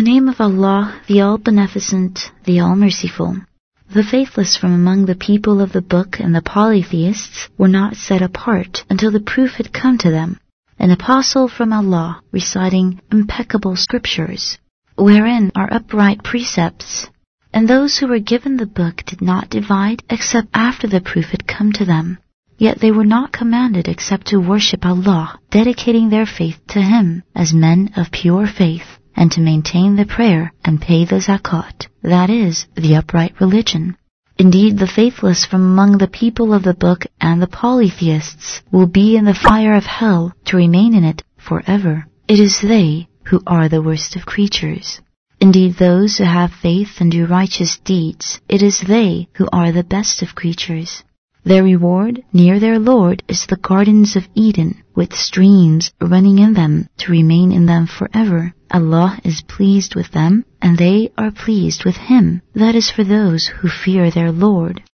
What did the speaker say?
name of Allah, the All-Beneficent, the All-Merciful. The faithless from among the people of the book and the polytheists were not set apart until the proof had come to them, an apostle from Allah reciting impeccable scriptures, wherein are upright precepts. And those who were given the book did not divide except after the proof had come to them. Yet they were not commanded except to worship Allah, dedicating their faith to Him as men of pure faith, and to maintain the prayer and pay the zakat, that is, the upright religion. Indeed, the faithless from among the people of the book and the polytheists will be in the fire of hell to remain in it forever. It is they who are the worst of creatures. Indeed, those who have faith and do righteous deeds, it is they who are the best of creatures. Their reward near their Lord is the gardens of Eden, with streams running in them to remain in them forever. Allah is pleased with them, and they are pleased with Him. That is for those who fear their Lord.